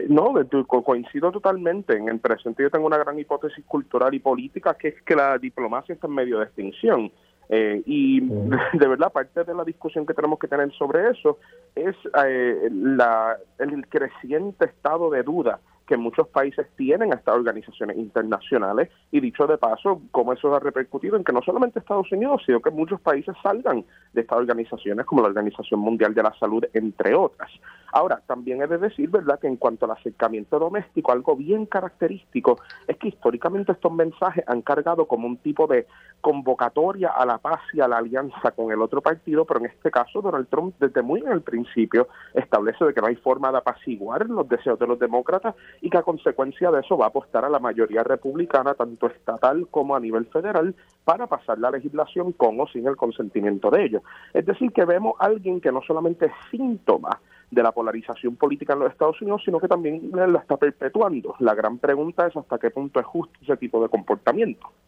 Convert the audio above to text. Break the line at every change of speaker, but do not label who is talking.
No, coincido totalmente. En el presente yo tengo una gran hipótesis cultural y política, que es que la diplomacia está en medio de extinción. Y de verdad, parte de la discusión que tenemos que tener sobre eso es el creciente estado de duda que muchos países tienen a estas organizaciones internacionales, y dicho de paso, cómo eso ha repercutido en que no solamente Estados Unidos, sino que muchos países salgan de estas organizaciones, como la Organización Mundial de la Salud, entre otras. Ahora, también he de decir, ¿verdad?, que en cuanto al acercamiento doméstico, algo bien característico es que históricamente estos mensajes han cargado como un tipo de convocatoria a la paz y a la alianza con el otro partido, pero en este caso Donald Trump desde muy en el principio establece de que no hay forma de apaciguar los deseos de los demócratas, y que a consecuencia de eso va a apostar a la mayoría republicana, tanto estatal como a nivel federal, para pasar la legislación con o sin el consentimiento de ellos. Es decir, que vemos a alguien que no solamente es síntoma de la polarización política en los Estados Unidos, sino que también la está perpetuando. La gran pregunta es hasta qué punto es justo ese tipo de comportamiento.